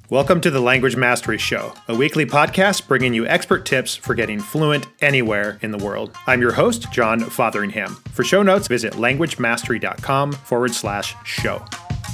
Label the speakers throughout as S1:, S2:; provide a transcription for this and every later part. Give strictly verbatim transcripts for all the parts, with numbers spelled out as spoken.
S1: Welcome to the Language Mastery Show, a weekly podcast bringing you expert tips for getting fluent anywhere in the world. I'm your host, John Fotheringham. For show notes, visit languagemastery.com forward slash show.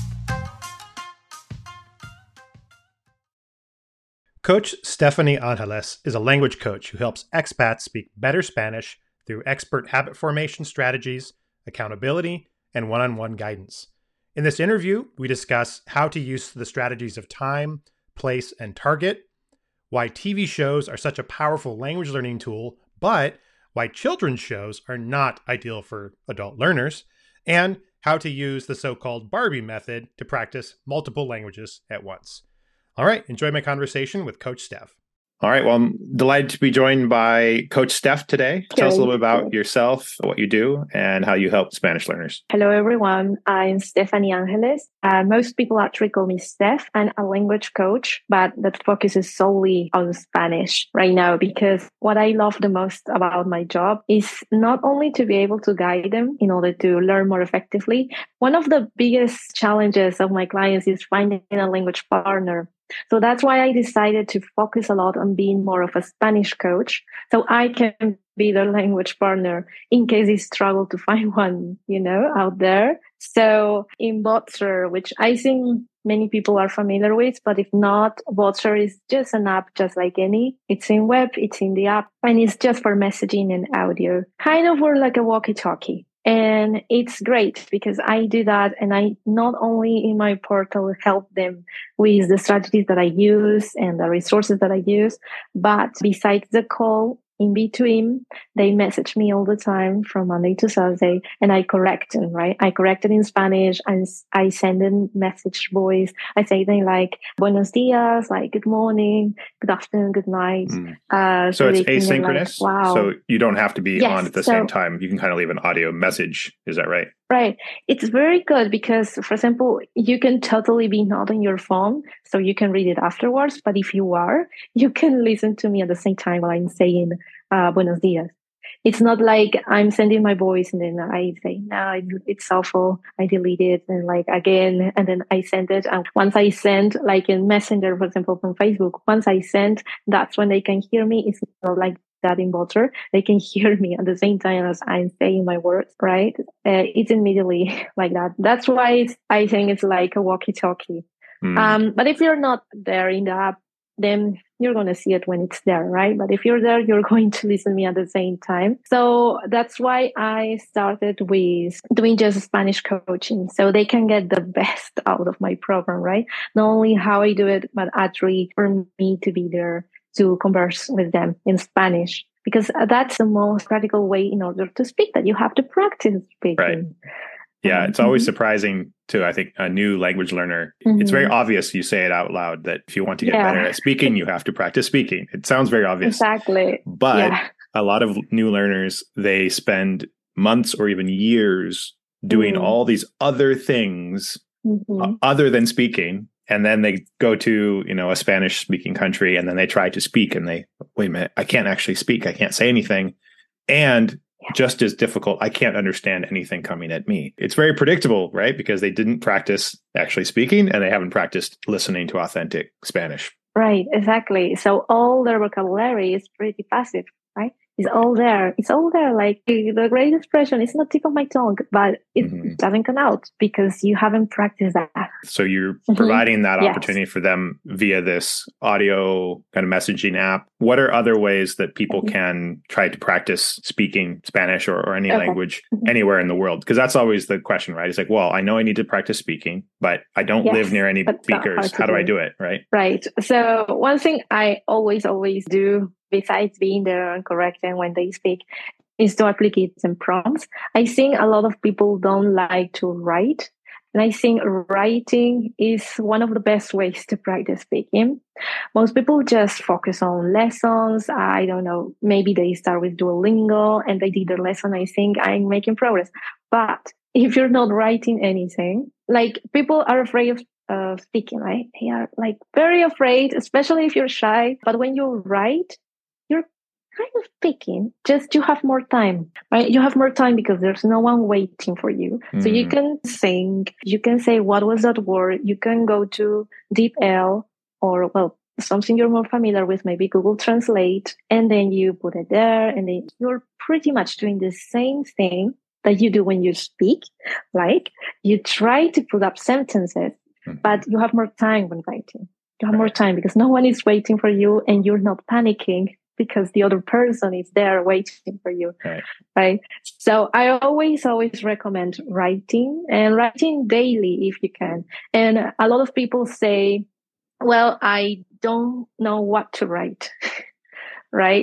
S1: Coach Stephanie Angeles is a language coach who helps expats speak better Spanish through expert habit formation strategies, accountability, and one-on-one guidance. In this interview, we discuss how to use the strategies of time, place, and target, why T V shows are such a powerful language learning tool, but why children's shows are not ideal for adult learners, and how to use the so-called Barbie method to practice multiple languages at once. All right, enjoy my conversation with Coach Steph. All right, well, I'm delighted to be joined by Coach Steph today. Tell us a little bit about yourself, what you do, and how you help Spanish learners.
S2: Hello, everyone. I'm Stephanie Angeles. Uh, most people actually call me Steph. I'm a language coach, but that focuses solely on Spanish right now because what I love the most about my job is not only to be able to guide them in order to learn more effectively. One of the biggest challenges of my clients is finding a language partner. So that's why I decided to focus a lot on being more of a Spanish coach, so I can be their language partner in case they struggle to find one, you know, out there. So in Voxer, which I think many people are familiar with, but if not, Voxer is just an app just like any. It's in web, it's in the app, and it's just for messaging and audio. Kind of more like a walkie-talkie. And it's great because I do that, and I not only in my portal help them with the strategies that I use and the resources that I use, but besides the call, in between, they message me all the time from Monday to Thursday, and I correct them, right? I correct it in Spanish, and I send them message voice. I say things like, buenos dias, like good morning, good afternoon, good night.
S1: Mm.
S2: Uh,
S1: so, so it's asynchronous?
S2: Like, wow.
S1: So you don't have to be
S2: yes,
S1: on at the
S2: so,
S1: same time. You can kind of leave an audio message. Is that right?
S2: Right. It's very good because, for example, you can totally be not on your phone, so you can read it afterwards. But if you are, you can listen to me at the same time while I'm saying uh, buenos dias. It's not like I'm sending my voice and then I say, no, it's awful. I delete it and like again, and then I send it. And once I send, like in Messenger, for example, from Facebook, once I send, that's when they can hear me. It's not like that in Voxer. They can hear me at the same time as I'm saying my words, right? Uh, it's immediately like that. That's why it's, I think it's like a walkie-talkie. Mm. Um, but if you're not there in the app, then you're going to see it when it's there, right? But if you're there, you're going to listen to me at the same time. So that's why I started with doing just Spanish coaching, so they can get the best out of my program, right? Not only how I do it, but actually for me to be there to converse with them in Spanish, because that's the most practical way in order to speak, that you have to practice speaking.
S1: Right. Yeah, it's always mm-hmm. surprising to, I think, a new language learner. Mm-hmm. It's very obvious you say it out loud that if you want to get yeah. better at speaking, you have to practice speaking. It sounds very obvious.
S2: Exactly.
S1: But
S2: yeah.
S1: a lot of new learners, they spend months or even years doing mm-hmm. all these other things mm-hmm. uh, other than speaking. And then they go to, you know, a Spanish speaking country and then they try to speak and they, wait a minute, I can't actually speak. I can't say anything. And just as difficult, I can't understand anything coming at me. It's very predictable, right? Because they didn't practice actually speaking and they haven't practiced listening to authentic Spanish.
S2: Right, exactly. So all their vocabulary is pretty passive, right? It's all there. It's all there. Like the great expression, it's not tip of my tongue, but it mm-hmm. doesn't come out because you haven't practiced that.
S1: So you're mm-hmm. providing that yes. opportunity for them via this audio kind of messaging app. What are other ways that people mm-hmm. can try to practice speaking Spanish or, or any okay. language mm-hmm. anywhere in the world? Because that's always the question, right? It's like, well, I know I need to practice speaking, but I don't yes, live near any speakers. How do I do it, right?
S2: Right. So one thing I always, always do, besides being there and correcting when they speak, is to apply some prompts. I think a lot of people don't like to write. And I think writing is one of the best ways to practice speaking. Most people just focus on lessons. I don't know, maybe they start with Duolingo and they did their lesson. I think I'm making progress. But if you're not writing anything, like people are afraid of uh, speaking, right? They are like very afraid, especially if you're shy. But when you write, you're kind of speaking, just you have more time, right? You have more time because there's no one waiting for you. Mm. So you can sing, you can say, what was that word? You can go to DeepL or, well, something you're more familiar with, maybe Google Translate, and then you put it there, and then you're pretty much doing the same thing that you do when you speak. Like, you try to put up sentences, mm-hmm. but you have more time when writing. You have right. more time because no one is waiting for you, and you're not panicking because the other person is there waiting for you. Right. right? So I always, always recommend writing, and writing daily if you can. And a lot of people say, well, I don't know what to write, right?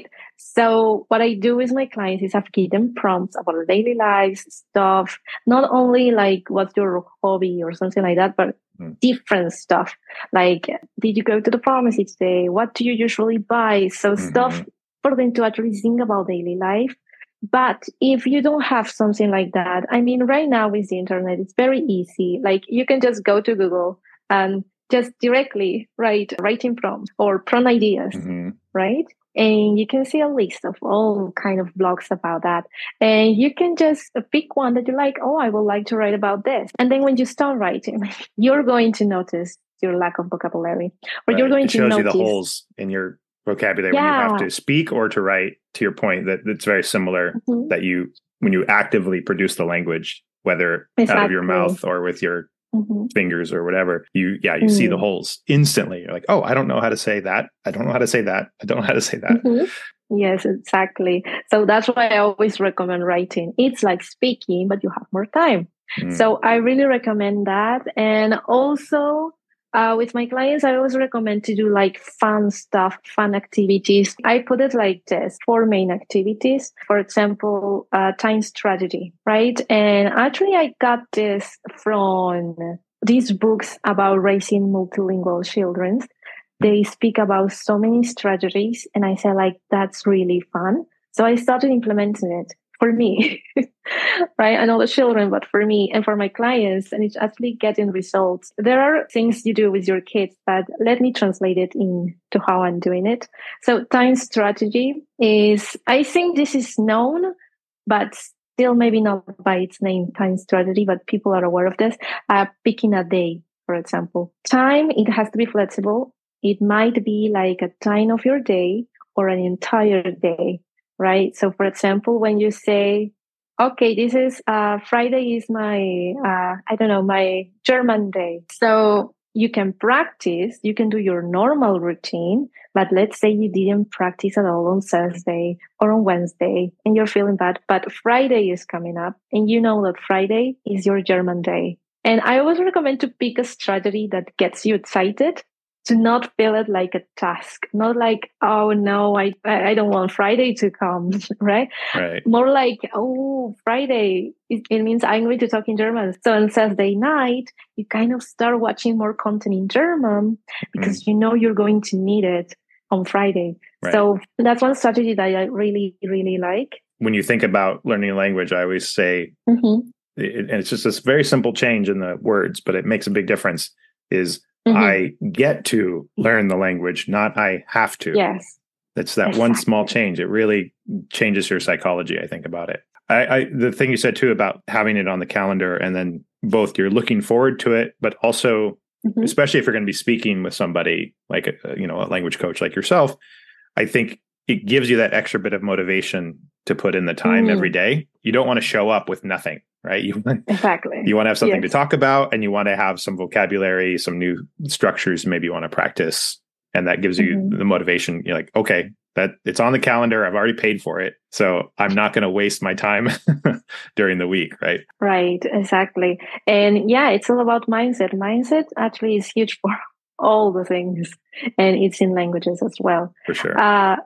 S2: So what I do with my clients is I've given them prompts about their daily lives, stuff, not only like what's your hobby or something like that, but mm. different stuff. Like, did you go to the pharmacy today? What do you usually buy? So mm-hmm. stuff for them to actually think about daily life. But if you don't have something like that, I mean, right now with the internet, it's very easy. Like, you can just go to Google and just directly write writing prompts or prompt ideas, mm-hmm. right? And you can see a list of all kind of blogs about that. And you can just pick one that you like. Oh, I would like to write about this. And then when you start writing, you're going to notice your lack of vocabulary, or right. you're going
S1: it
S2: to
S1: shows
S2: notice
S1: you the holes in your vocabulary yeah. when you have to speak or to write. To your point, that it's very similar. Mm-hmm. That you, when you actively produce the language, whether exactly. out of your mouth or with your Mm-hmm. fingers or whatever, you yeah you mm. see the holes instantly. You're like, oh, I don't know how to say that. I don't know how to say that. I don't know how to say that.
S2: Mm-hmm. Yes, exactly. So that's why I always recommend writing. It's like speaking, but you have more time. Mm. So I really recommend that. And also uh, with my clients, I always recommend to do like fun stuff, fun activities. I put it like this: four main activities. For example, uh, time strategy, right? And actually I got this from these books about raising multilingual children. They speak about so many strategies, and I said, like, that's really fun. So I started implementing it for me, right? I know the children, but for me and for my clients, and it's actually getting results. There are things you do with your kids, but let me translate it into how I'm doing it. So time strategy is, I think this is known, but still maybe not by its name, time strategy, but people are aware of this. Uh, picking a day, for example. Time, it has to be flexible. It might be like a time of your day or an entire day, right? So, for example, when you say, okay, this is uh, Friday is my, uh, I don't know, my German day. So you can practice, you can do your normal routine, but let's say you didn't practice at all on Thursday or on Wednesday and you're feeling bad, but Friday is coming up and you know that Friday is your German day. And I always recommend to pick a strategy that gets you excited, to not feel it like a task, not like, oh no, I I don't want Friday to come, right?
S1: Right.
S2: More like, oh, Friday, it, it means I'm going to talk in German. So on Saturday night, you kind of start watching more content in German because mm. you know you're going to need it on Friday. Right. So that's one strategy that I really, really like.
S1: When you think about learning a language, I always say, mm-hmm. it, and it's just this very simple change in the words, but it makes a big difference, is Mm-hmm. I get to learn the language, not I have to.
S2: Yes.
S1: That's that exactly. one small change. It really changes your psychology, I think, about it. I, I the thing you said, too, about having it on the calendar, and then both you're looking forward to it, but also, mm-hmm. especially if you're going to be speaking with somebody like, a, you know, a language coach like yourself, I think it gives you that extra bit of motivation to put in the time mm. every day. You don't want to show up with nothing. Right. You,
S2: exactly.
S1: You want to have something
S2: yes.
S1: to talk about, and you want to have some vocabulary, some new structures maybe you want to practice. And that gives mm-hmm. you the motivation. You're like, okay, that it's on the calendar. I've already paid for it. So I'm not going to waste my time during the week. Right.
S2: Right. Exactly. And yeah, it's all about mindset. Mindset actually is huge for all the things. And it's in languages as well.
S1: For sure.
S2: Uh,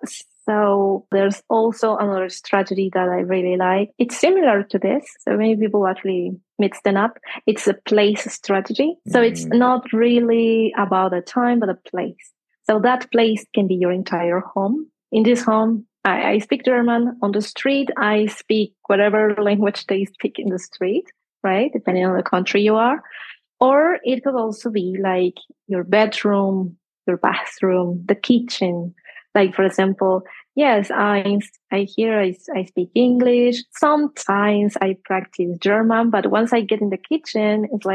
S2: So there's also another strategy that I really like. It's similar to this. So many people actually mix them up. It's a place strategy. So mm. it's not really about a time, but a place. So that place can be your entire home. In this home, I, I speak German. On the street, I speak whatever language they speak in the street, right? Depending on the country you are. Or it could also be like your bedroom, your bathroom, the kitchen. Like, for example, yes, I I hear I, I speak English. Sometimes I practice German, but once I get in the kitchen, it's like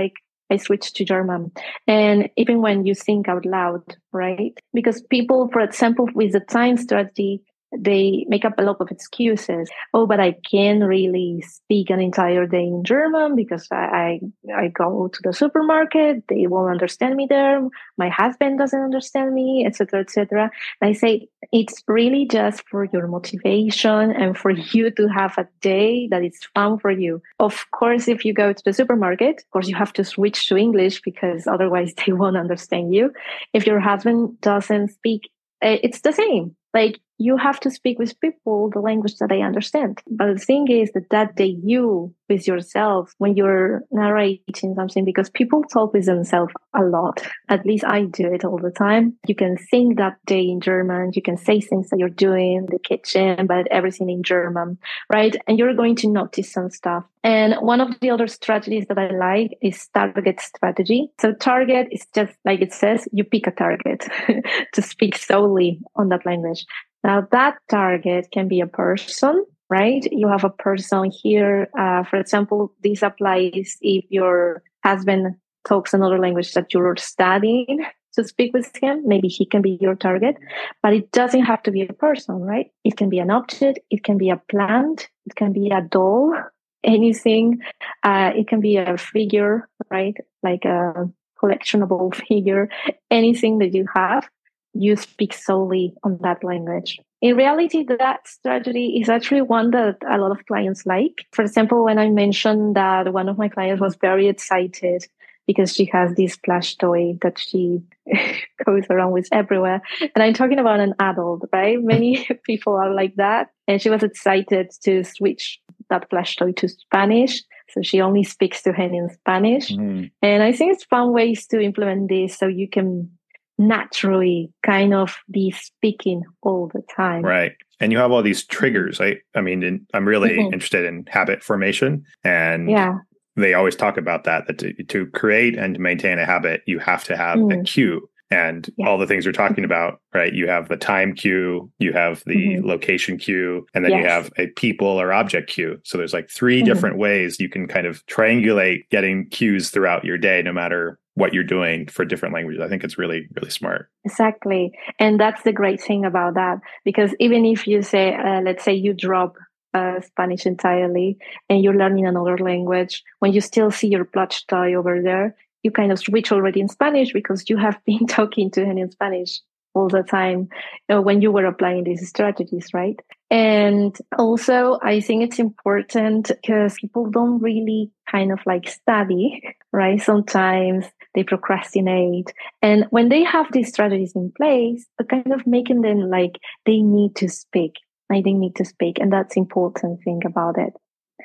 S2: I switched to German. And even when you think out loud, right? Because people, for example, with the time strategy, they make up a lot of excuses. Oh, but I can't really speak an entire day in German because I, I, I go to the supermarket. They won't understand me there. My husband doesn't understand me, et cetera, et cetera. And I say it's really just for your motivation and for you to have a day that is fun for you. Of course, if you go to the supermarket, of course, you have to switch to English because otherwise they won't understand you. If your husband doesn't speak, it's the same. Like, you have to speak with people the language that they understand. But the thing is that that day you with yourself, when you're narrating something, because people talk with themselves a lot. At least I do it all the time. You can think that day in German. You can say things that you're doing in the kitchen, but everything in German, right? And you're going to notice some stuff. And one of the other strategies that I like is target strategy. So target is just like it says, you pick a target to speak solely on that language. Now, that target can be a person, right? You have a person here. Uh, for example, this applies if your husband talks another language that you're studying to speak with him. Maybe he can be your target, but it doesn't have to be a person, right? It can be an object. It can be a plant. It can be a doll, anything. Uh, it can be a figure, right? Like a collectionable figure, anything that you have. You speak solely on that language. In reality, that strategy is actually one that a lot of clients like. For example, when I mentioned that one of my clients was very excited because she has this plush toy that she goes around with everywhere. And I'm talking about an adult, right? Many people are like that. And she was excited to switch that plush toy to Spanish. So she only speaks to him in Spanish. Mm. And I think it's fun ways to implement this so you can naturally kind of be speaking all the time.
S3: Right. And you have all these triggers. I, I mean, in, I'm really mm-hmm. interested in habit formation. And yeah. they always talk about that, that to, to create and to maintain a habit, you have to have mm. a cue. And yeah. all the things we're talking about, right? You have the time cue, you have the mm-hmm. location cue, and then yes. you have a people or object cue. So there's like three mm-hmm. different ways you can kind of triangulate getting cues throughout your day, no matter what you're doing for different languages. I think it's really, really smart.
S2: Exactly. And that's the great thing about that, because even if you say, uh, let's say you drop uh, Spanish entirely and you're learning another language, when you still see your plush toy over there, you kind of switch already in Spanish because you have been talking to him in Spanish all the time uh, when you were applying these strategies, right? And also, I think it's important because people don't really kind of like study, right? Sometimes they procrastinate. And when they have these strategies in place, they're kind of making them like they need to speak, like they need to speak. And that's important thing about it.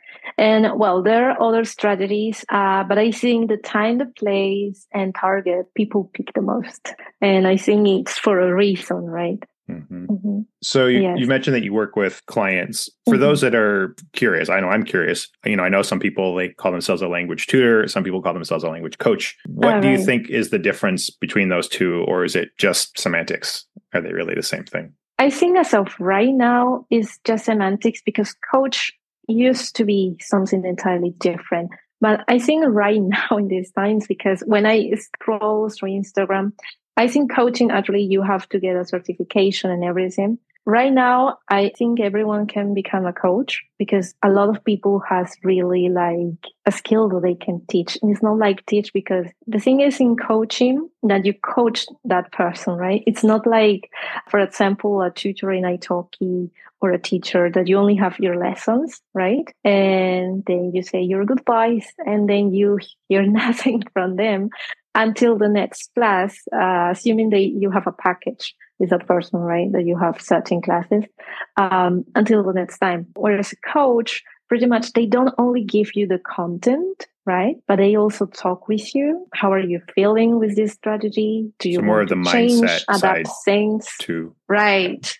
S2: And well, there are other strategies, uh, but I think the time, the place, and target people pick the most. And I think it's for a reason, right?
S3: Mm-hmm. Mm-hmm. So you, yes. you mentioned that you work with clients. For mm-hmm. those that are curious, I know I'm curious. You know, I know some people, they call themselves a language tutor. Some people call themselves a language coach. What oh, do right. you think is the difference between those two, or is it just semantics? Are they really the same thing?
S2: I think as of right now, it's just semantics, because coach used to be something entirely different. But I think right now in these times, because when I scroll through Instagram, I think coaching, actually, you have to get a certification and everything. Right now, I think everyone can become a coach, because a lot of people has really like a skill that they can teach. And it's not like teach, because the thing is in coaching that you coach that person, right? It's not like, for example, a tutor in Italki or a teacher that you only have your lessons, right? And then you say your goodbyes and then you hear nothing from them until the next class, uh, assuming that you have a package with that person, right? That you have certain classes, um, until the next time. Whereas a coach, pretty much they don't only give you the content, right? But they also talk with you. How are you feeling with this strategy? Do you
S3: so more
S2: want
S3: of the
S2: to change,
S3: mindset
S2: adapt
S3: side
S2: things?
S3: Too.
S2: Right.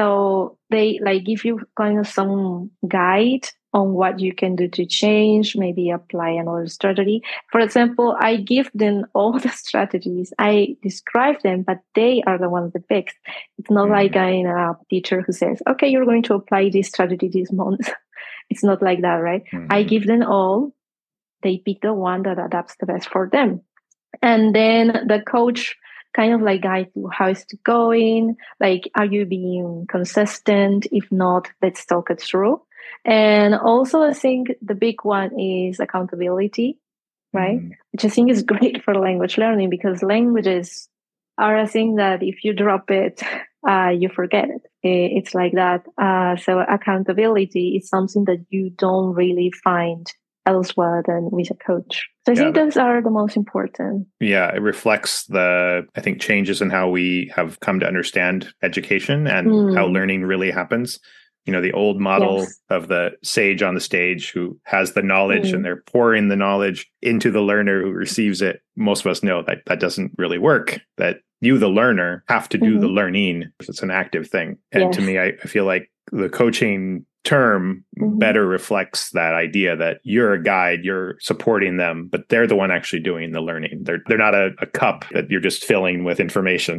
S2: So they like give you kind of some guide on what you can do to change, maybe apply another strategy. For example, I give them all the strategies. I describe them, but they are the ones that pick. It's not mm-hmm. like I'm a teacher who says, okay, you're going to apply this strategy this month. It's not like that, right? Mm-hmm. I give them all. they pick the one that adapts the best for them. And then the coach kind of like guide you, how is it going? Like, are you being consistent? If not, let's talk it through. And also, I think the big one is accountability, right? Mm. Which I think is great for language learning, because languages are a thing that if you drop it, uh, you forget it. It's like that. Uh, so accountability is something that you don't really find elsewhere than with a coach. So I yeah, think those are the most important.
S3: Yeah, it reflects the, I think, changes in how we have come to understand education and mm. how learning really happens. You know, the old model yes. of the sage on the stage who has the knowledge mm. and they're pouring the knowledge into the learner who receives it. Most of us know that that doesn't really work, that you, the learner, have to do mm-hmm. the learning. It's an active thing. And yes. to me, I, I feel like the coaching term mm-hmm. better reflects that idea that you're a guide, you're supporting them, but they're the one actually doing the learning. They're they're not a, a cup that you're just filling with information.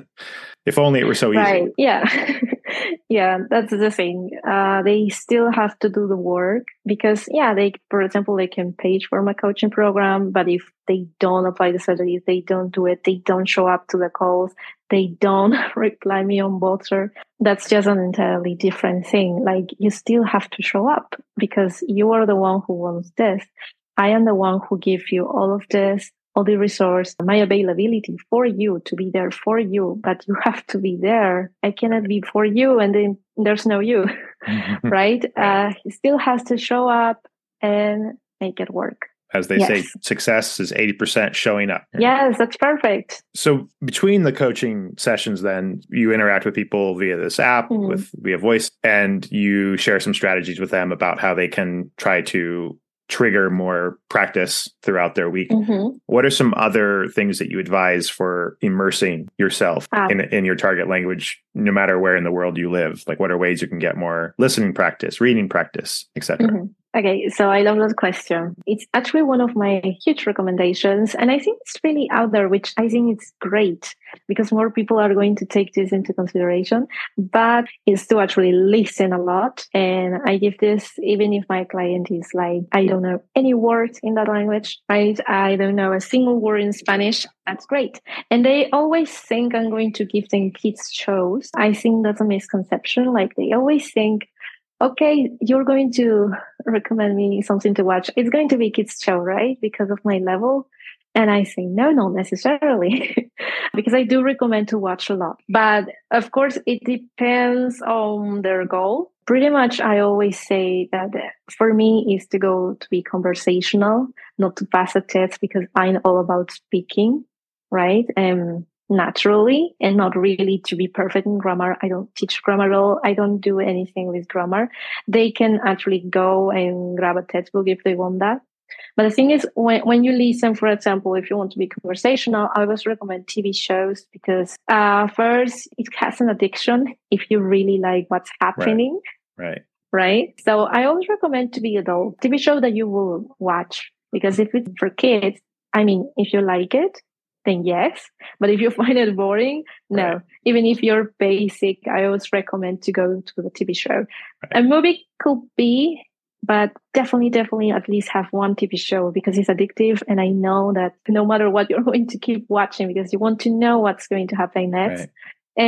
S3: If only it were so easy.
S2: Right. Yeah. Yeah, that's the thing. Uh, they still have to do the work because, yeah, they, for example, they can pay for my coaching program, but if they don't apply the strategies, they don't do it, they don't show up to the calls, they don't reply me on Boxer, that's just an entirely different thing. Like, you still have to show up because you are the one who wants this. I am the one who gives you all of this, all the resource, my availability for you, to be there for you, but you have to be there. I cannot be for you and then there's no you, mm-hmm. right? Uh, he still has to show up and make it work.
S3: As they yes. say, success is eighty percent showing up.
S2: Yes, that's perfect.
S3: So between the coaching sessions, then you interact with people via this app, mm-hmm. with via voice, and you share some strategies with them about how they can try to trigger more practice throughout their week. Mm-hmm. What are some other things that you advise for immersing yourself ah. in in your target language, no matter where in the world you live? Like, what are ways you can get more listening practice, reading practice, et cetera? Mm-hmm.
S2: Okay, so I love that question. It's actually one of my huge recommendations. And I think it's really out there, which I think it's great because more people are going to take this into consideration. But it's to actually listen a lot. And I give this even if my client is like, I don't know any word in that language, right? I don't know a single word in Spanish. That's great. And they always think I'm going to give them kids shows. I think that's a misconception. Like, they always think, okay, you're going to recommend me something to watch. It's going to be a kids show, right? Because of my level. And I say, no, not necessarily, because I do recommend to watch a lot. But of course, it depends on their goal. Pretty much, I always say that for me is to go to be conversational, not to pass a test, because I'm all about speaking, right? And naturally, and not really to be perfect in grammar. I don't teach grammar at all. I don't do anything with grammar. They can actually go and grab a textbook if they want that. But the thing is, when, when you listen, for example, if you want to be conversational, I always recommend T V shows because uh, first, it has an addiction if you really like what's happening.
S3: Right. Right.
S2: Right. So I always recommend to be adult T V show that you will watch, because if it's for kids, I mean, if you like it, then yes. But if you find it boring, no. Right. Even if you're basic, I always recommend to go to the T V show. Right. A movie could be, but definitely, definitely at least have one T V show because it's addictive. And I know that no matter what, you're going to keep watching because you want to know what's going to happen next. Right.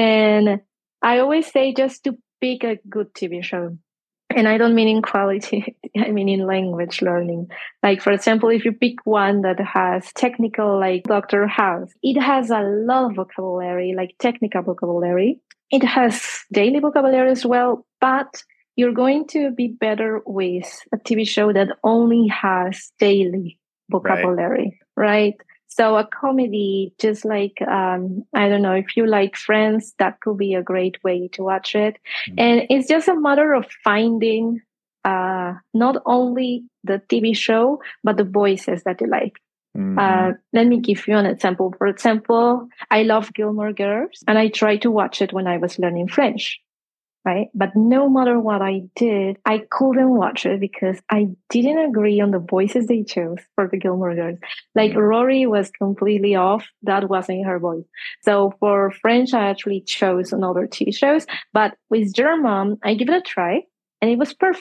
S2: And I always say just to pick a good T V show. And I don't mean in quality, I mean in language learning. Like, for example, if you pick one that has technical, like Doctor House, it has a lot of vocabulary, like technical vocabulary. It has daily vocabulary as well, but you're going to be better with a T V show that only has daily vocabulary, right? right? So a comedy, just like, um, I don't know, if you like Friends, that could be a great way to watch it. Mm-hmm. And it's just a matter of finding uh, not only the T V show, but the voices that you like. Mm-hmm. Uh, let me give you an example. For example, I love Gilmore Girls, and I tried to watch it when I was learning French. Right? But no matter what I did, I couldn't watch it because I didn't agree on the voices they chose for the Gilmore Girls. Like, Rory was completely off. That wasn't her voice. So for French, I actually chose another T V shows. But with German, I gave it a try and it was perfect.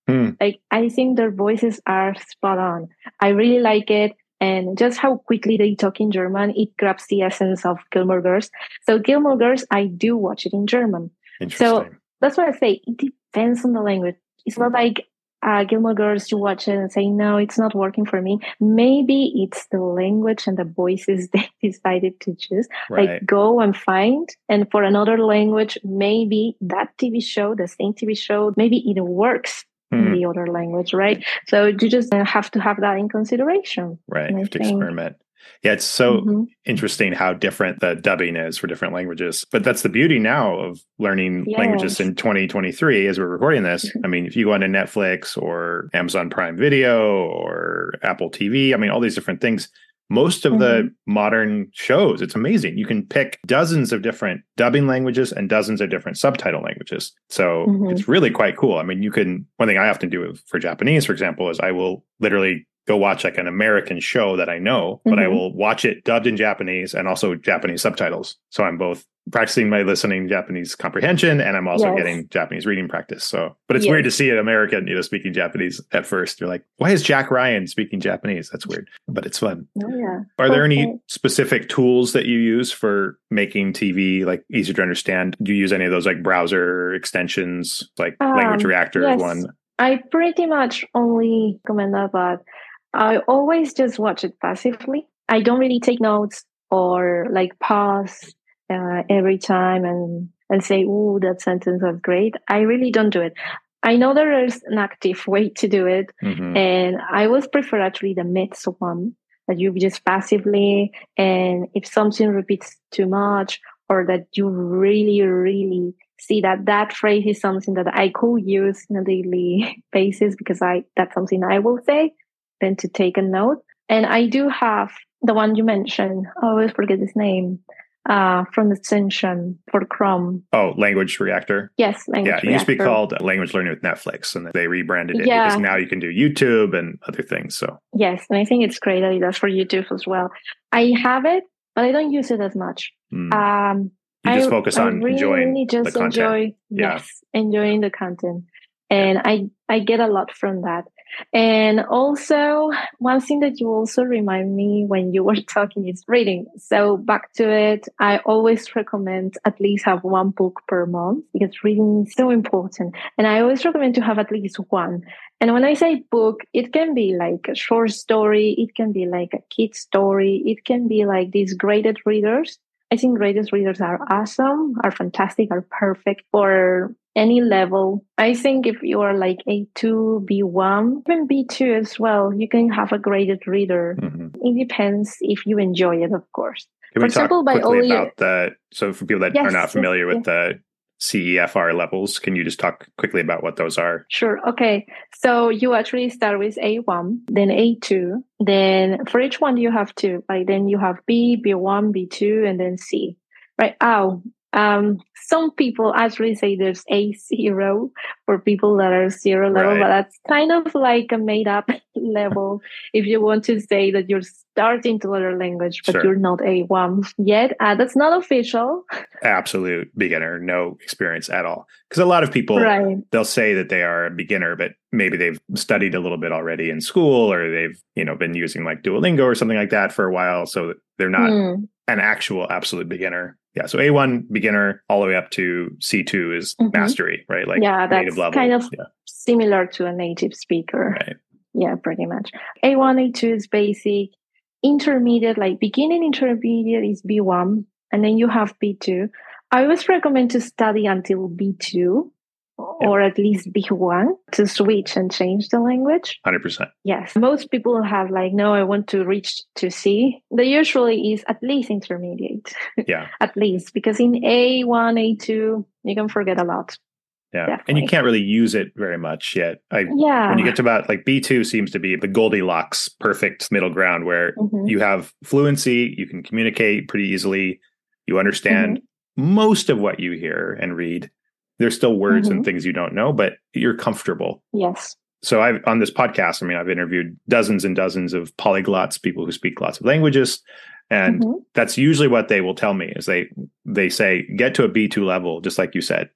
S3: Hmm.
S2: Like, I think their voices are spot on. I really like it. And just how quickly they talk in German, it grabs the essence of Gilmore Girls. So Gilmore Girls, I do watch it in German.
S3: Interesting.
S2: So that's why I say it depends on the language. It's not like uh, Gilmore Girls, you watch it and say, no, it's not working for me. Maybe it's the language and the voices they decided to choose.
S3: Right.
S2: Like, go and find. And for another language, maybe that T V show, the same T V show, maybe it works
S3: Hmm.
S2: in the other language, right? So you just have to have that in consideration.
S3: Right.
S2: And
S3: You
S2: I
S3: have to
S2: think-
S3: experiment. Yeah, it's so
S2: Mhm.
S3: interesting how different the dubbing is for different languages. But that's the beauty now of learning
S2: Yes.
S3: languages in twenty twenty-three as we're recording this. I mean, if you go onto Netflix or Amazon Prime Video or Apple T V, I mean, all these different things, most of
S2: Mhm.
S3: the modern shows, it's amazing. You can pick dozens of different dubbing languages and dozens of different subtitle languages. So
S2: Mhm.
S3: it's really quite cool. I mean, you can, one thing I often do for Japanese, for example, is I will literally go watch like an American show that I know, but I
S2: Mhm.
S3: will watch it dubbed in Japanese and also Japanese subtitles. So I'm both practicing my listening Japanese comprehension and I'm also
S2: Yes.
S3: getting Japanese reading practice. So, but it's
S2: Yes.
S3: weird to see an American, you know, speaking Japanese at first. You're like, why is Jack Ryan speaking Japanese? That's weird, but it's fun.
S2: Oh, yeah.
S3: Are there any
S2: Okay.
S3: specific tools that you use for making T V like easier to understand? Do you use any of those like browser extensions, like
S2: Um,
S3: Language Reactor is
S2: yes.
S3: one?
S2: I pretty much only recommend that, but I always just watch it passively. I don't really take notes or like pause uh, every time and, and say, "Ooh, that sentence was great." I really don't do it. I know there is an active way to do it,
S3: Mhm.
S2: and I always prefer actually the myths one, that you just passively, and if something repeats too much or that you really, really see that that phrase is something that I could use on a daily basis because I that's something I will say, then to take a note. And I do have the one you mentioned. I always forget his name. Uh, from the extension for Chrome.
S3: Oh, Language Reactor.
S2: Yes, Language
S3: Yeah, it used to be
S2: Reactor.
S3: called Language Learning with Netflix, and they rebranded it
S2: Yeah.
S3: because now you can do YouTube and other things. So
S2: Yes, and I think it's great that it does for YouTube as well. I have it, but I don't use it as much.
S3: mm.
S2: Um,
S3: you just
S2: I,
S3: focus
S2: I
S3: on
S2: really
S3: enjoying
S2: just
S3: the content.
S2: enjoy,
S3: Yeah.
S2: yes, enjoying the content, and I I get a lot from that. And also, one thing that you also remind me when you were talking is reading. So back to it, I always recommend at least have one book per month because reading is so important. And I always recommend to have at least one. And when I say book, it can be like a short story. It can be like a kid story. It can be like these graded readers. I think graded readers are awesome, are fantastic, are perfect for any level. I think if you are like A two, B one, even B two as well, you can have a graded reader.
S3: Mm-hmm.
S2: It depends if you enjoy it, of course.
S3: Can
S2: For
S3: we talk
S2: example, by
S3: quickly
S2: only
S3: about the, so for people that
S2: Yes,
S3: are not
S2: yes,
S3: familiar with
S2: yes.
S3: the C E F R levels, can you just talk quickly about what those are?
S2: Sure. Okay. So you actually start with A one, then A two. Then for each one you have two. Like then you have B, B one, B two, and then C. Right. Oh, um, some people actually say there's A zero for people that are zero level,
S3: Right.
S2: but that's kind of like a made up level if you want to say that you're starting to learn a language, but
S3: Sure.
S2: you're not A one yet. Uh, that's not official.
S3: Absolute beginner, no experience at all. Because a lot of people,
S2: Right.
S3: they'll say that they are a beginner, but maybe they've studied a little bit already in school, or they've, you know, been using like Duolingo or something like that for a while. So they're not
S2: Hmm.
S3: an actual absolute beginner. Yeah. So A one beginner all the way up to C two is
S2: Mhm.
S3: mastery, right? Like
S2: Yeah,
S3: native
S2: that's
S3: level.
S2: kind of
S3: yeah.
S2: similar to a native speaker.
S3: Right.
S2: Yeah, pretty much. A one, A two is basic. Intermediate, like beginning intermediate is B one, and then you have B two. I always recommend to study until B two or at least B one to switch and change the language.
S3: one hundred percent.
S2: Yes. Most people have like, no, I want to reach to C. The usually is at least intermediate.
S3: Yeah.
S2: At least, because in A one, A two, you can forget a lot.
S3: Yeah.
S2: Definitely.
S3: And you can't really use it very much yet. I,
S2: Yeah.
S3: When you get to about like B two seems to be the Goldilocks perfect middle ground where
S2: Mhm.
S3: you have fluency, you can communicate pretty easily, you understand
S2: Mm-hmm.
S3: most of what you hear and read. There's still words
S2: Mhm.
S3: and things you don't know, but you're comfortable.
S2: Yes.
S3: So I've on this podcast, I mean, I've interviewed dozens and dozens of polyglots, people who speak lots of languages. And
S2: Mhm.
S3: that's usually what they will tell me is they they say, get to a B two level, just like you said.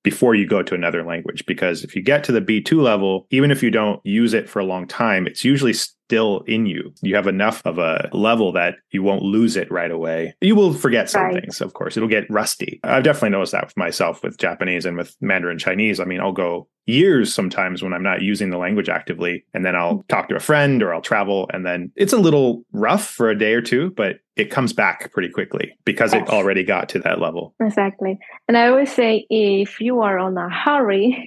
S3: before you go to another language. Because if you get to the B two level, even if you don't use it for a long time, it's usually still in you. You have enough of a level that you won't lose it right away. You will forget some right. things, of course. It'll get rusty. I've definitely noticed that with myself with Japanese and with Mandarin Chinese. I mean, I'll go years sometimes when I'm not using the language actively, and then I'll talk to a friend or I'll travel, and then it's a little rough for a day or two, but it comes back pretty quickly because yes. it already got to that level.
S2: Exactly. And I always say, if you are on a hurry,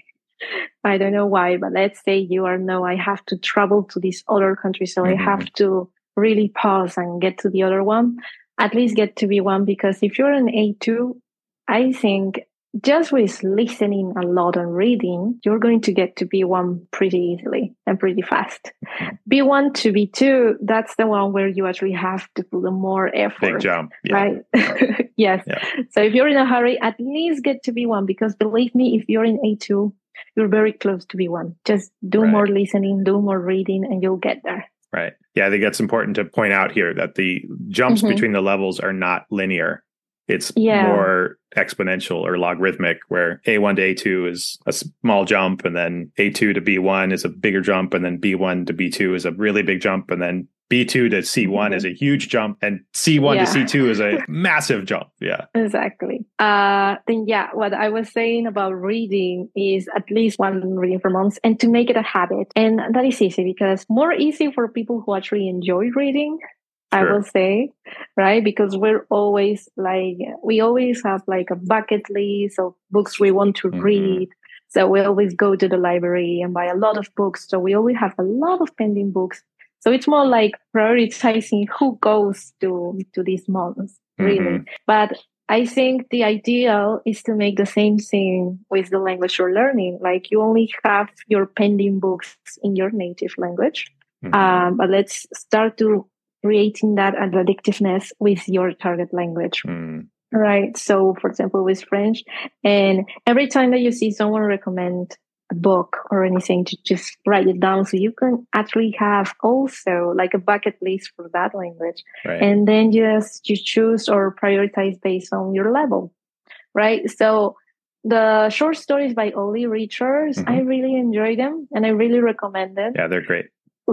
S2: I don't know why, but let's say you are, no, I have to travel to this other country, so mm-hmm. I have to really pause and get to the other one, at least get to B one, because if you're an A two, I think just with listening a lot and reading, you're going to get to B one pretty easily and pretty fast. B one to B two, that's the one where you actually have to put more effort.
S3: Big jump. Yeah.
S2: Right? Yes. Yeah. So if you're in a hurry, at least get to B one, because believe me, if you're in A two, you're very close to B one. Just do right. more listening, do more reading, and you'll get there.
S3: Right. Yeah, I think that's important to point out here, that the jumps mm-hmm. between the levels are not linear. It's yeah. more exponential or logarithmic, where A one to A two is a small jump, and then A two to B one is a bigger jump, and then B one to B two is a really big jump, and then B two to C one mm-hmm. is a huge jump, and C one yeah. to C two is a massive jump. Yeah,
S2: exactly. Uh, then yeah, what I was saying about reading is at least one reading per month, and to make it a habit. And that is easy, because more easy for people who actually enjoy reading. Sure. I will say, right? Because we're always like, we always have like a bucket list of books we want to mm-hmm. read. So we always go to the library and buy a lot of books. So we always have a lot of pending books. So it's more like prioritizing who goes to, to these months, really. Mm-hmm. But I think the ideal is to make the same thing with the language you're learning. Like, you only have your pending books in your native language. Mm-hmm. Um, but let's start to creating that addictiveness with your target language. Mm. Right. So, for example, with French, and every time that you see someone recommend a book or anything, to just write it down, so you can actually have also like a bucket list for that language. Right. And then just you choose or prioritize based on your level. Right. So the short stories by Ollie Richards, mm-hmm. I really enjoy them and I really recommend them.
S3: Yeah, they're great.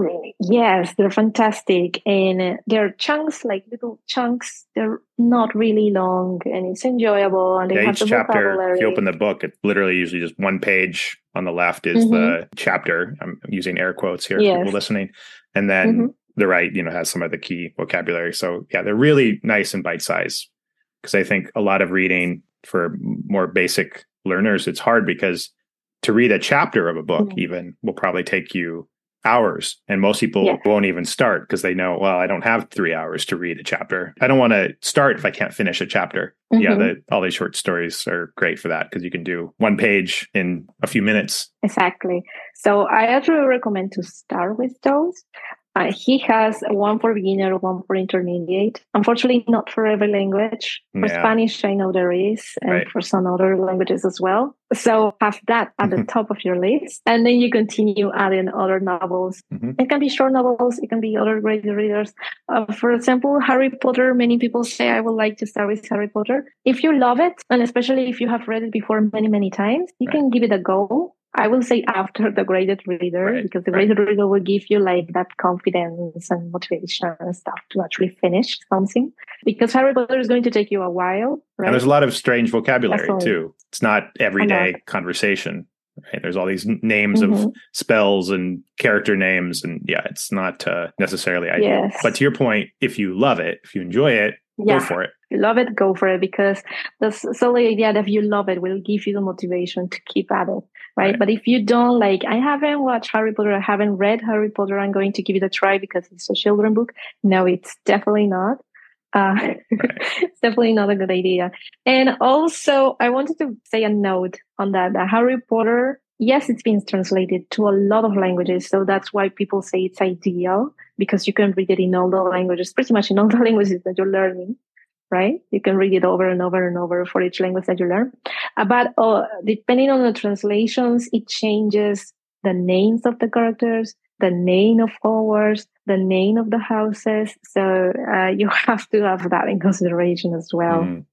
S2: Yes, they're fantastic. And they're chunks, like little chunks. They're not really long, and it's enjoyable. And they
S3: yeah,
S2: have
S3: each
S2: the
S3: chapter,
S2: vocabulary.
S3: if you open the book, it's literally usually just one page on the left is mm-hmm. the chapter. I'm using air quotes here yes. for people listening. And then mm-hmm. the right, you know, has some of the key vocabulary. So yeah, they're really nice and bite-sized. Because I think a lot of reading for more basic learners, it's hard, because to read a chapter of a book mm-hmm. even will probably take you hours, and most people yeah. won't even start because they know, well, I don't have three hours to read a chapter. I don't want to start if I can't finish a chapter. Mm-hmm. Yeah, the, all these short stories are great for that, because you can do one page in a few minutes.
S2: Exactly. So I actually recommend to start with those. Uh, he has one for beginner, one for intermediate. Unfortunately, not for every language. For yeah. Spanish, I know there is, and right. for some other languages as well. So have that at the top of your list. And then you continue adding other novels. Mm-hmm. It can be short novels. It can be other great readers. Uh, for example, Harry Potter, many people say, I would like to start with Harry Potter. If you love it, and especially if you have read it before many, many times, you right. can give it a go. I will say after the graded reader, right, because the right. graded reader will give you like that confidence and motivation and stuff to actually finish something. Because Harry Potter is going to take you a while, right?
S3: And there's a lot of strange vocabulary Definitely. too. It's not everyday conversation. Right? There's all these names mm-hmm. of spells and character names, and yeah, it's not uh, necessarily ideal. Yes. But to your point, if you love it, if you enjoy it, yeah. go for it.
S2: You love it, go for it, because the solely idea that you love it will give you the motivation to keep at it, right? right? But if you don't, like, I haven't watched Harry Potter, I haven't read Harry Potter, I'm going to give it a try because it's a children book. No, it's definitely not. Uh, right. It's definitely not a good idea. And also, I wanted to say a note on that, that Harry Potter, yes, it's been translated to a lot of languages. So that's why people say it's ideal, because you can read it in all the languages, pretty much in all the languages that you're learning, right? You can read it over and over and over for each language that you learn. Uh, but uh, depending on the translations, it changes the names of the characters, the name of Hogwarts, the name of the houses. So uh, you have to have that in consideration as well. Mm.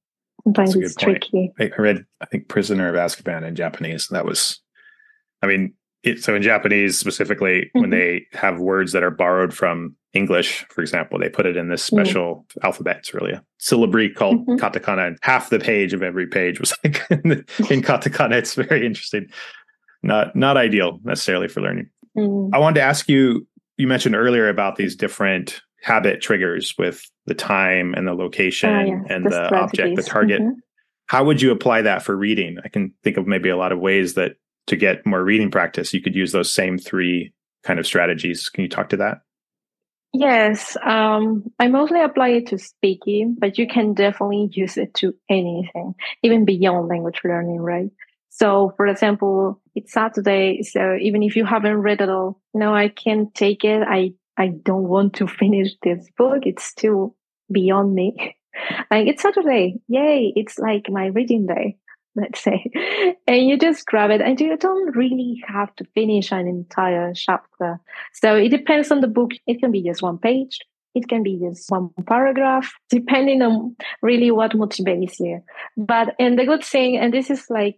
S2: Sometimes it's tricky.
S3: I read, I think, Prisoner of Azkaban in Japanese. And that was, I mean, it, so in Japanese specifically, mm-hmm. when they have words that are borrowed from English, for example, they put it in this special mm. alphabet. It's really a syllabary called mm-hmm. katakana. And half the page of every page was like in, in katakana. It's very interesting. Not not ideal necessarily for learning. Mm. I wanted to ask you, you mentioned earlier about these different habit triggers with the time and the location uh, yes, and the, the object, the target. Mm-hmm. How would you apply that for reading? I can think of maybe a lot of ways that to get more reading practice, you could use those same three kind of strategies. Can you talk to that?
S2: Yes, um, I mostly apply it to speaking, but you can definitely use it to anything, even beyond language learning, right? So, for example, it's Saturday, so even if you haven't read it all, no, I can't take it. I, I don't want to finish this book. It's still beyond me. Like, it's Saturday. Yay. It's like my reading day, let's say. And you just grab it and you don't really have to finish an entire chapter. So it depends on the book. It can be just one page. It can be just one paragraph, depending on really what motivates you. But, and the good thing, and this is like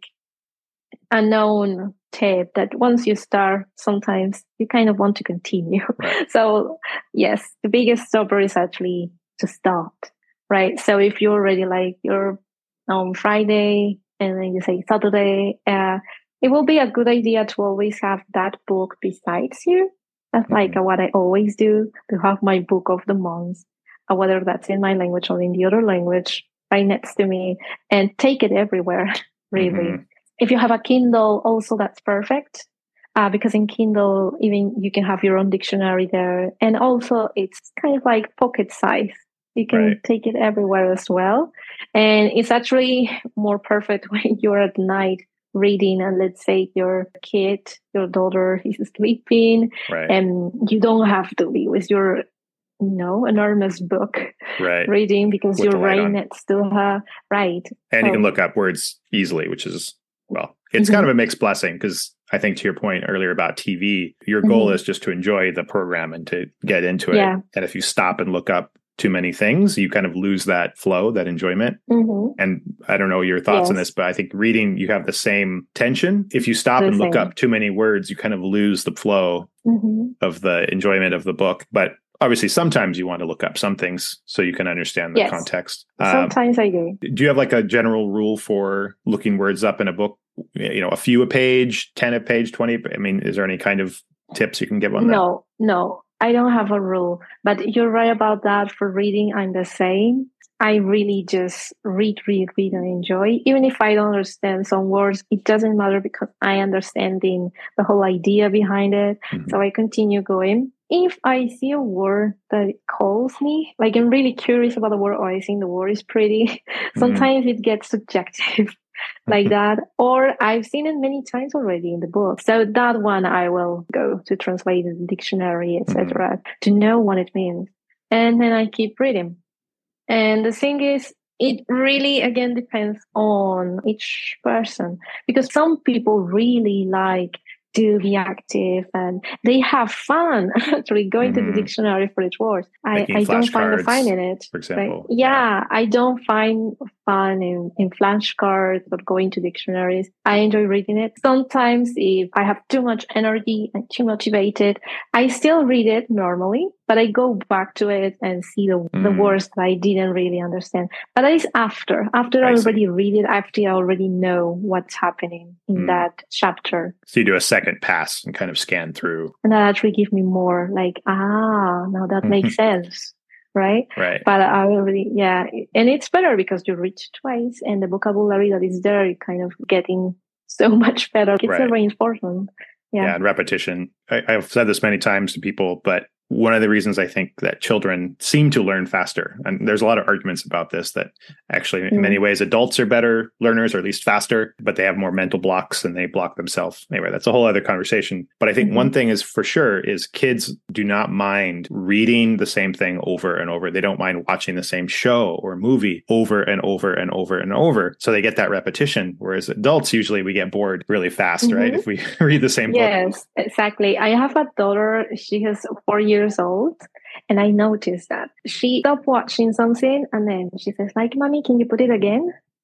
S2: a known tip, that once you start, sometimes you kind of want to continue.
S3: Right.
S2: So yes, the biggest stopper is actually to start, right? So if you're already like, you're on Friday and then you say Saturday, uh, it will be a good idea to always have that book besides you. That's mm-hmm. like what I always do, to have my book of the month, uh, whether that's in my language or in the other language, right next to me, and take it everywhere, really. Mm-hmm. If you have a Kindle, also that's perfect, uh, because in Kindle, even you can have your own dictionary there. And also it's kind of like pocket size. You can right. take it everywhere as well. And it's actually more perfect when you're at night reading, and let's say your kid, your daughter is sleeping,
S3: right.
S2: and you don't have to be with your, you know, enormous book
S3: right.
S2: reading, because
S3: with
S2: you're right next to her. Right.
S3: And
S2: so,
S3: you can look up words easily, which is, well, it's mm-hmm. kind of a mixed blessing, because I think to your point earlier about T V, your goal mm-hmm. is just to enjoy the program and to get into it.
S2: Yeah.
S3: And if you stop and look up too many things, you kind of lose that flow, that enjoyment.
S2: Mm-hmm.
S3: And I don't know your thoughts
S2: yes.
S3: on this, but I think reading, you have the same tension. If you stop the and same. look up too many words, you kind of lose the flow
S2: mm-hmm.
S3: of the enjoyment of the book. But obviously, sometimes you want to look up some things so you can understand the
S2: yes.
S3: context.
S2: Sometimes um, I do.
S3: Do you have like a general rule for looking words up in a book? You know, a few a page, ten a page, twenty. I mean, is there any kind of tips you can give on
S2: no, that? No, no. I don't have a rule, but you're right about that. For reading, I'm the same. I really just read, read, read and enjoy. Even if I don't understand some words, it doesn't matter, because I understand the, the whole idea behind it. Mm-hmm. So I continue going. If I see a word that calls me, like I'm really curious about the word, or I think the word is pretty, mm-hmm. sometimes it gets subjective. Like that, or I've seen it many times already in the book. So that one I will go to translate the dictionary, et cetera, mm-hmm. to know what it means, and then I keep reading. And the thing is, it really again depends on each person, because some people really like to be active and they have fun actually going mm-hmm. to the dictionary for each word. I, I don't find the fun in it.
S3: For example.
S2: Right? Yeah, yeah, I don't find fun in, in flashcards or going to dictionaries. I enjoy reading it. Sometimes if I have too much energy and too motivated, I still read it normally, but I go back to it and see the, mm. the words that I didn't really understand. But that is after. After I, I already read it, after I already know what's happening in mm. that chapter.
S3: So you do a second pass and kind of scan through.
S2: And that actually gives me more like, ah, now that makes sense. Right?
S3: Right.
S2: But I already, yeah. And it's better because you read twice and the vocabulary that is there kind of getting so much better. It's right. a reinforcement. Yeah.
S3: Yeah. And repetition. I, I've said this many times to people, but one of the reasons I think that children seem to learn faster, and there's a lot of arguments about this, that actually in mm. many ways adults are better learners, or at least faster, but they have more mental blocks and they block themselves. Anyway, that's a whole other conversation. But I think mm-hmm. one thing is for sure is kids do not mind reading the same thing over and over. They don't mind watching the same show or movie over and over and over and over. So they get that repetition. Whereas adults, usually we get bored really fast, mm-hmm. right? If we read the same
S2: yes,
S3: book.
S2: Yes, exactly. I have a daughter. She has four years old, and I noticed that she stopped watching something and then she says like, "Mommy, can you put it again?"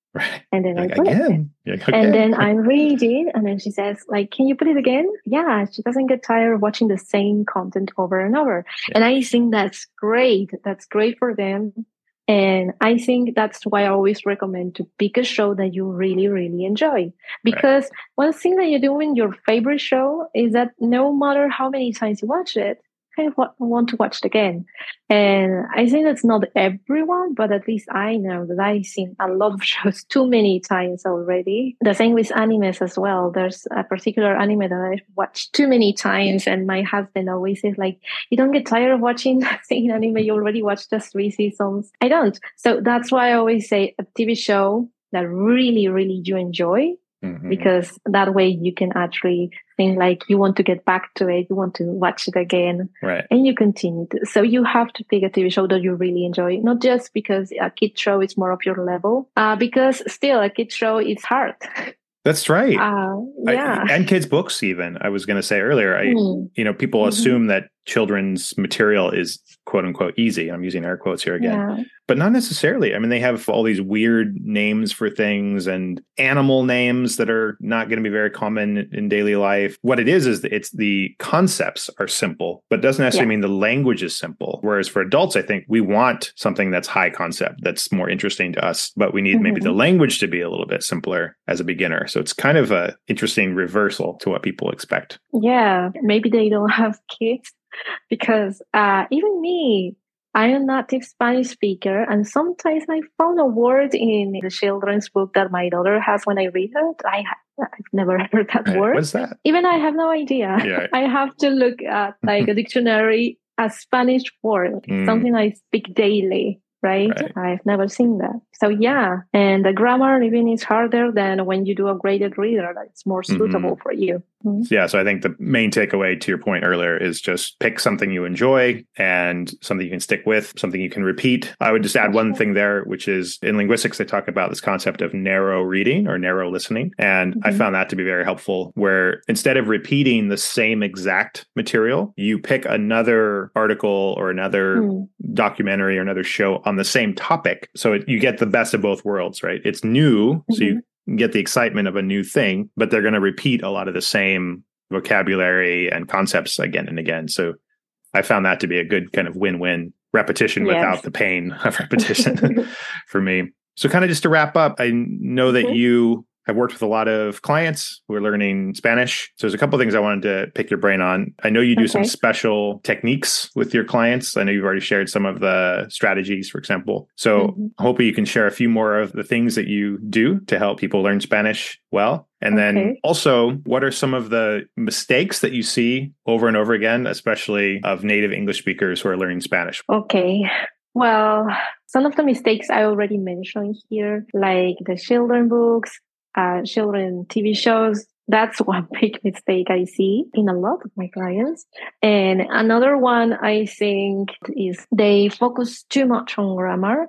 S3: Right.
S2: And then
S3: like,
S2: I put
S3: again.
S2: it.
S3: Like, okay.
S2: And then I read it, and then she says, like, can you put it again? Yeah, she doesn't get tired of watching the same content over and over. Yeah. And I think that's great. That's great for them. And I think that's why I always recommend to pick a show that you really, really enjoy. Because right. one thing that you do in your favorite show is that no matter how many times you watch it, you kind of want to watch it again. And I think that's not everyone, but at least I know that I've seen a lot of shows too many times already. The same with animes as well. There's a particular anime that I've watched too many times, and my husband always says, like, you don't get tired of watching the same anime, you already watched just three seasons. I don't. So that's why I always say a T V show that really, really you enjoy, mm-hmm. because that way you can actually think like you want to get back to it, you want to watch it again,
S3: right?
S2: And you continue to. So you have to pick a T V show that you really enjoy, not just because a kid show is more of your level, uh, because still a kid show is hard.
S3: That's right.
S2: Uh, yeah.
S3: I, and kids' books, even. I was going to say earlier, I, mm. you know, people mm-hmm. assume that children's material is quote unquote easy. I'm using air quotes here again, yeah. but not necessarily. I mean, they have all these weird names for things and animal names that are not going to be very common in daily life. What it is, is that it's the concepts are simple, but doesn't necessarily yeah. mean the language is simple. Whereas for adults, I think we want something that's high concept, that's more interesting to us, but we need mm-hmm. maybe the language to be a little bit simpler as a beginner. So it's kind of a interesting reversal to what people expect.
S2: Yeah, maybe they don't have kids. Because uh, even me, I'm a native Spanish speaker, and sometimes I found a word in the children's book that my daughter has when I read it. I ha- I've never heard that
S3: right.
S2: word.
S3: What's that?
S2: Even I have no idea.
S3: Yeah.
S2: I have to look at like a dictionary, a Spanish word, mm. something I speak daily. Right? right? I've never seen that. So yeah, and the grammar even is harder than when you do a graded reader. It's more suitable mm-hmm. for you. Mm-hmm.
S3: Yeah, so I think the main takeaway to your point earlier is just pick something you enjoy and something you can stick with, something you can repeat. I would just add one thing there, which is in linguistics, they talk about this concept of narrow reading or narrow listening. And mm-hmm. I found that to be very helpful, where instead of repeating the same exact material, you pick another article or another mm. documentary or another show on the same topic. So it, you get the best of both worlds, right? It's new, mm-hmm. so you get the excitement of a new thing, but they're going to repeat a lot of the same vocabulary and concepts again and again. So I found that to be a good kind of win-win repetition yes. without the pain of repetition for me. So kind of just to wrap up, I know that mm-hmm. you have worked with a lot of clients who are learning Spanish. So there's a couple of things I wanted to pick your brain on. I know you do okay. some special techniques with your clients. I know you've already shared some of the strategies, for example. So mm-hmm. hopefully you can share a few more of the things that you do to help people learn Spanish well. And okay. then also, what are some of the mistakes that you see over and over again, especially of native English speakers who are learning Spanish?
S2: Okay. Well, some of the mistakes I already mentioned here, like the children books, Uh, children T V shows. That's one big mistake I see in a lot of my clients. And another one I think is they focus too much on grammar,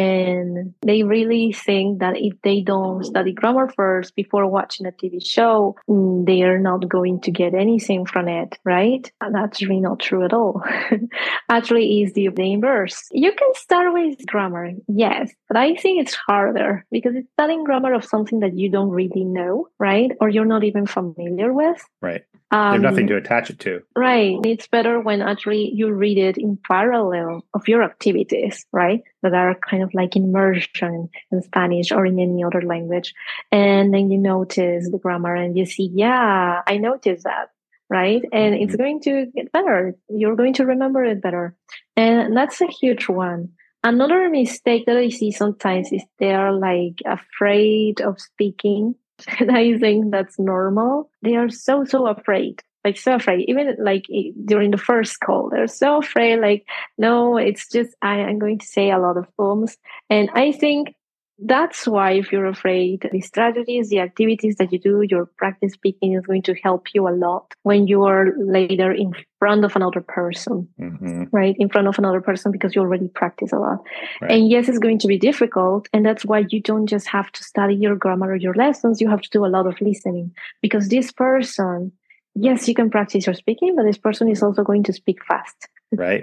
S2: and they really think that if they don't study grammar first before watching a T V show, they are not going to get anything from it, right? And that's really not true at all. Actually, it's the inverse. You can start with grammar, yes, but I think it's harder because it's studying grammar of something that you don't really know, right? Or you're not even familiar with.
S3: Right.
S2: Um,
S3: you have nothing to attach it to.
S2: Right. It's better when actually you read it in parallel of your activities, right? That are kind of like immersion in Spanish or in any other language. And then you notice the grammar and you see, yeah, I noticed that, right? And mm-hmm. it's going to get better. You're going to remember it better. And that's a huge one. Another mistake that I see sometimes is they're like afraid of speaking. And I think that's normal. They are so, so afraid, like so afraid, even like during the first call, they're so afraid, like, no, it's just, I, I'm going to say a lot of ums. And I think that's why if you're afraid, the strategies, the activities that you do, your practice speaking is going to help you a lot when you are later in front of another person, mm-hmm. right? In front of another person because you already practice a lot. Right. And yes, it's going to be difficult. And that's why you don't just have to study your grammar or your lessons. You have to do a lot of listening because this person, yes, you can practice your speaking, but this person is also going to speak fast.
S3: Right.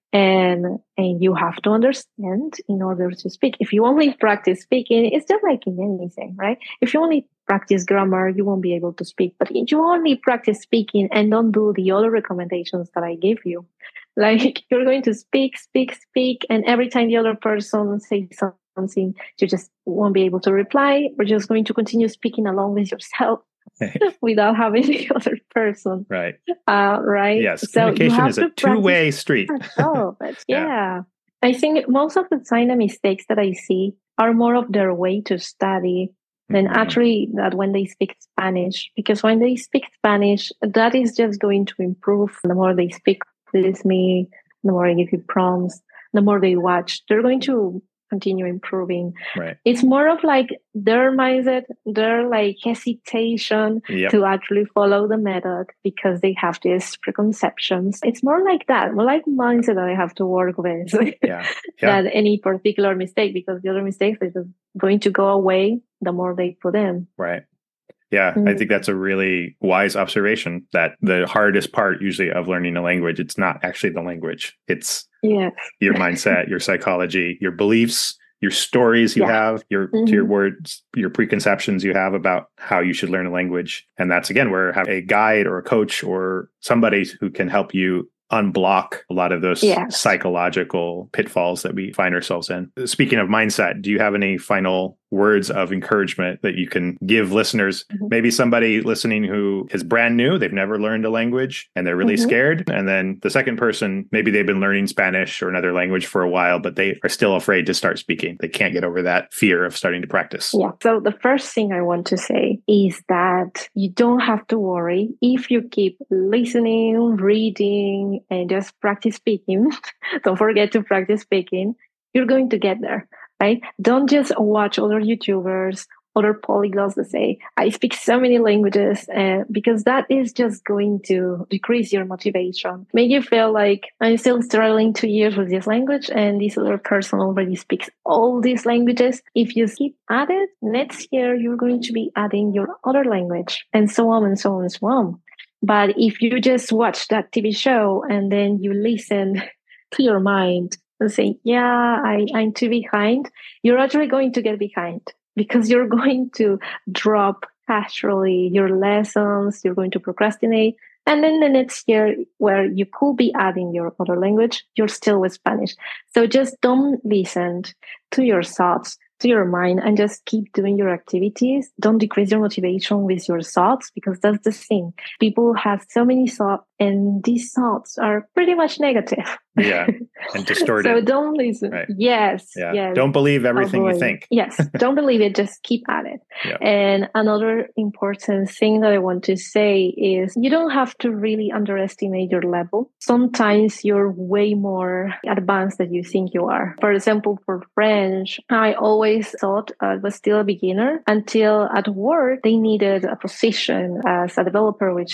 S2: And, and you have to understand in order to speak. If you only practice speaking, it's just like in anything, right? If you only practice grammar, you won't be able to speak. But if you only practice speaking and don't do the other recommendations that I give you, like you're going to speak, speak, speak, and every time the other person says something, you just won't be able to reply. We're just going to continue speaking along with yourself. Without having the other person.
S3: Right.
S2: Uh, right.
S3: Yes.
S2: So
S3: communication is a two-way street.
S2: Oh, but yeah. yeah. I think most of the time the mistakes that I see are more of their way to study than mm-hmm. actually that when they speak Spanish. Because when they speak Spanish, that is just going to improve. The more they speak with me, the more I give you prompts, the more they watch, they're going to continue improving.
S3: Right.
S2: It's more of like their mindset, their like hesitation yep. to actually follow the method because they have these preconceptions. It's more like that, more like mindset that I have to work with
S3: yeah.
S2: Yeah. than any particular mistake, because the other mistakes are just going to go away the more they put in.
S3: Right. Yeah, mm-hmm. I think that's a really wise observation, that the hardest part usually of learning a language, it's not actually the language. It's
S2: yes.
S3: your mindset, your psychology, your beliefs, your stories you yeah. have, your mm-hmm. to your words, your preconceptions you have about how you should learn a language. And that's, again, where have a guide or a coach or somebody who can help you unblock a lot of those yes. psychological pitfalls that we find ourselves in. Speaking of mindset, do you have any final words of encouragement that you can give listeners? Mm-hmm. Maybe somebody listening who is brand new, they've never learned a language and they're really mm-hmm. scared. And then the second person, maybe they've been learning Spanish or another language for a while, but they are still afraid to start speaking. They can't get over that fear of starting to practice.
S2: Yeah. So the first thing I want to say is that you don't have to worry if you keep listening, reading, and just practice speaking. Don't forget to practice speaking. You're going to get there, right? Don't just watch other YouTubers, other polyglots that say, I speak so many languages, uh, because that is just going to decrease your motivation. Make you feel like I'm still struggling two years with this language and this other person already speaks all these languages. If you keep at it, next year you're going to be adding your other language, and so on and so on and so on. But if you just watch that T V show and then you listen to your mind and say, yeah, I, I'm too behind, you're actually going to get behind because you're going to drop casually your lessons, you're going to procrastinate. And then the next year where you could be adding your other language, you're still with Spanish. So just don't listen to your thoughts, to your mind, and just keep doing your activities. Don't decrease your motivation with your thoughts, because that's the thing. People have so many thoughts, and these thoughts are pretty much negative.
S3: Yeah, and distorted.
S2: So don't listen. Right. Yes,
S3: yeah.
S2: yes.
S3: Don't believe everything
S2: Avoid.
S3: you think.
S2: Yes, don't believe it. Just keep at it. Yeah. And another important thing that I want to say is you don't have to really underestimate your level. Sometimes you're way more advanced than you think you are. For example, for French, I always thought I was still a beginner until at work they needed a position as a developer, which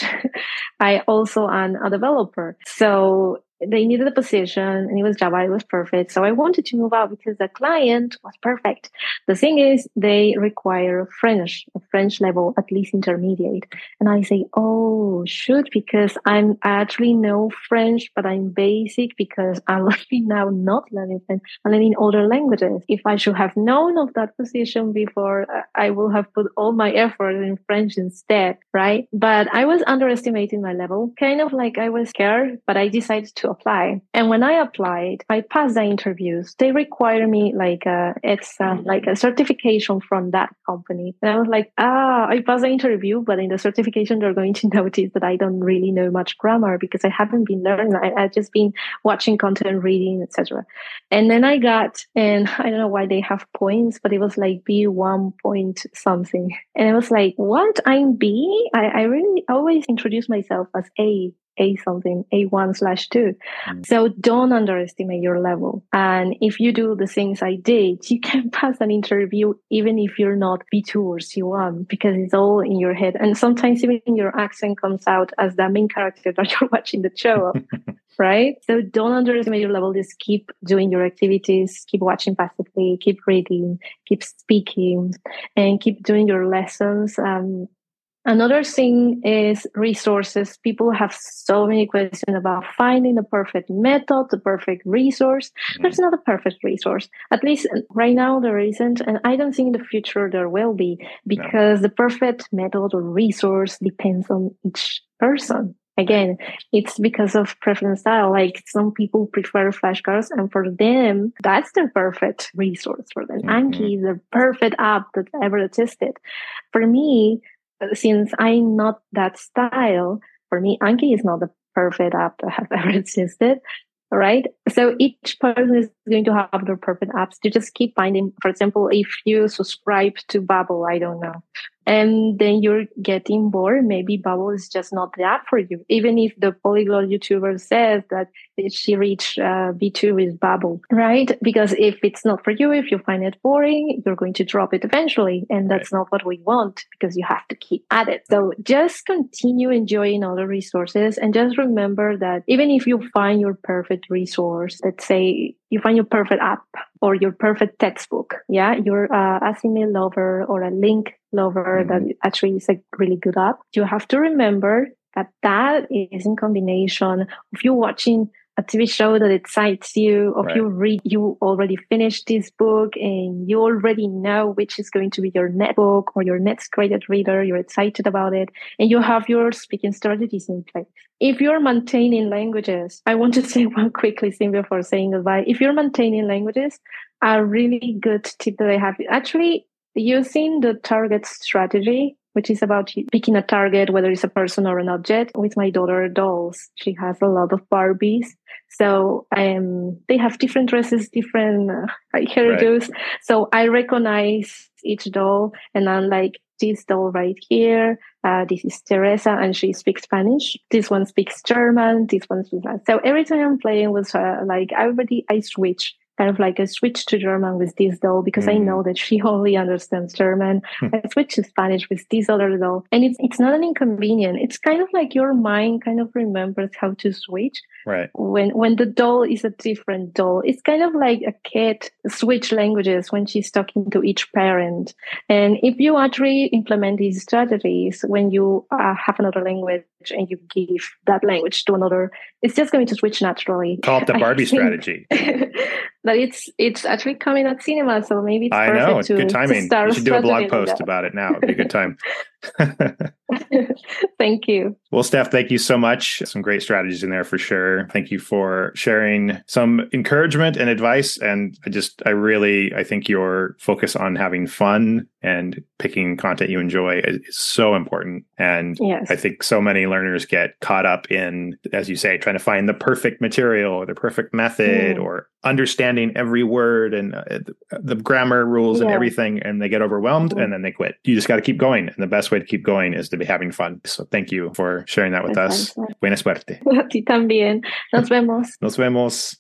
S2: I also am a developer. So they needed a position and it was Java, it was perfect. So I wanted to move out because the client was perfect. The thing is, they require French, a French level, at least intermediate. And I say, oh, shoot, because I'm I actually know French, but I'm basic because I'm learning now not learning French. I'm learning other languages. If I should have known of that position before, I will have put all my effort in French instead, right? But I was underestimating my level, kind of like I was scared, but I decided to apply. And when I applied, I passed the interviews. They require me like a exam, like a certification from that company. And I was like, ah, I passed the interview, but in the certification, they're going to notice that I don't really know much grammar because I haven't been learning. I, I've just been watching content, reading, et cetera. And then I got, and I don't know why they have points, but it was like B one point something. And I was like, what? I'm B? I, I really always introduce myself as A. A something, A one slash two. Mm. So don't underestimate your level. And if you do the things I did, you can pass an interview even if you're not B two or C one, because it's all in your head. And sometimes even your accent comes out as the main character that you're watching the show of, right? So don't underestimate your level. Just keep doing your activities, keep watching passively, keep reading, keep speaking, and keep doing your lessons. Um, Another thing is resources. People have so many questions about finding the perfect method, the perfect resource. Mm-hmm. There's not a perfect resource. At least right now there isn't. And I don't think in the future there will be, because no. the perfect method or resource depends on each person. Again, it's because of preference style. Like some people prefer flashcards, and for them, that's their perfect resource for them. Mm-hmm. Anki is the perfect app that ever existed. For me, since I'm not that style, for me, Anki is not the perfect app that has ever existed. Right? So each person is going to have their perfect apps. You just keep finding, for example, if you subscribe to Babbel, I don't know, and then you're getting bored, maybe Babbel is just not the app for you. Even if the polyglot YouTuber says that she reached uh, B two with Babbel, right? Because if it's not for you, if you find it boring, you're going to drop it eventually. And that's right. not what we want, because you have to keep at it. So just continue enjoying other resources, and just remember that even if you find your perfect resource, let's say you find your perfect app or your perfect textbook, yeah, you're a Asime lover or a link lover, mm-hmm. that actually is a really good app. You have to remember that that is in combination of you watching a T V show that excites you, or right. you read, you already finished this book and you already know which is going to be your next book or your next graded reader. You're excited about it, and you have your speaking strategies in place. If you're maintaining languages, I want to say one quickly thing before saying goodbye. If you're maintaining languages, a really good tip that I have, actually using the target strategy, which is about picking a target, whether it's a person or an object. With my daughter, dolls, she has a lot of Barbies. So um, they have different dresses, different uh, hairdos. Right. So I recognize each doll, and I'm like, this doll right here, uh, this is Teresa, and she speaks Spanish. This one speaks German. This one speaks. So every time I'm playing with her, like everybody, I switch. Kind of like a switch to German with this doll, because mm. I know that she only understands German. I switch to Spanish with this other doll. And it's it's not an inconvenience. It's kind of like your mind kind of remembers how to switch.
S3: Right.
S2: When when the doll is a different doll, it's kind of like a kid switch languages when she's talking to each parent. And if you actually implement these strategies when you uh, have another language and you give that language to another, it's just going to switch naturally.
S3: Call it the Barbie strategy.
S2: That it's it's actually coming at cinema, so maybe it's
S3: I
S2: perfect
S3: know it's
S2: to,
S3: good timing. You should do a blog post like about it now. It'd be a good time.
S2: Thank you.
S3: Well, Steph, thank you so much. Some great strategies in there for sure. Thank you for sharing some encouragement and advice. And I just, I really, I think your focus on having fun and picking content you enjoy is, is so important. And yes. I think so many learners get caught up in, as you say, trying to find the perfect material or the perfect method mm. or understanding every word and uh, the grammar rules yeah. and everything. And they get overwhelmed mm. and then they quit. You just got to keep going. And the best way to keep going is to be having fun. So thank you for sharing that with us. Buena suerte.
S2: A ti también. Nos vemos.
S3: Nos vemos.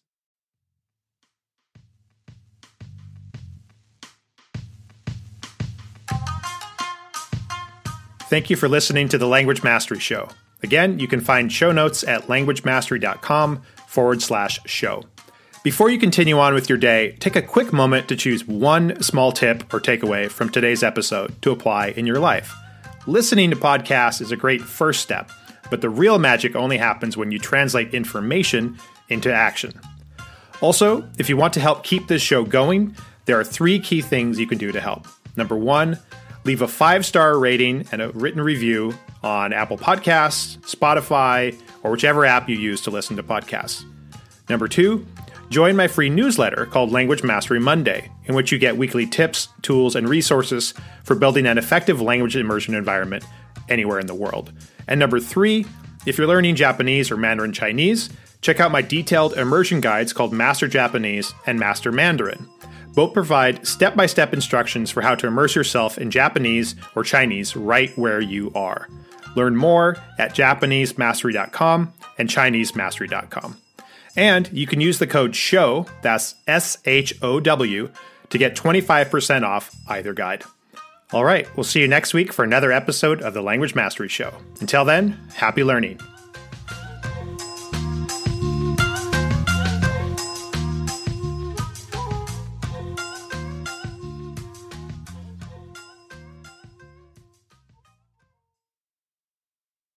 S3: Thank you for listening to the Language Mastery Show. Again, you can find show notes at languagemastery.com forward slash show. Before you continue on with your day, take a quick moment to choose one small tip or takeaway from today's episode to apply in your life. Listening to podcasts is a great first step, but the real magic only happens when you translate information into action. Also, if you want to help keep this show going, there are three key things you can do to help. Number one, leave a five-star rating and a written review on Apple Podcasts, Spotify, or whichever app you use to listen to podcasts. Number two, join my free newsletter called Language Mastery Monday, in which you get weekly tips, tools, and resources for building an effective language immersion environment anywhere in the world. And number three, if you're learning Japanese or Mandarin Chinese, check out my detailed immersion guides called Master Japanese and Master Mandarin. Both provide step-by-step instructions for how to immerse yourself in Japanese or Chinese right where you are. Learn more at Japanese Mastery dot com and Chinese Mastery dot com. And you can use the code SHOW, that's S H O W, to get twenty-five percent off either guide. All right, we'll see you next week for another episode of the Language Mastery Show. Until then, happy learning.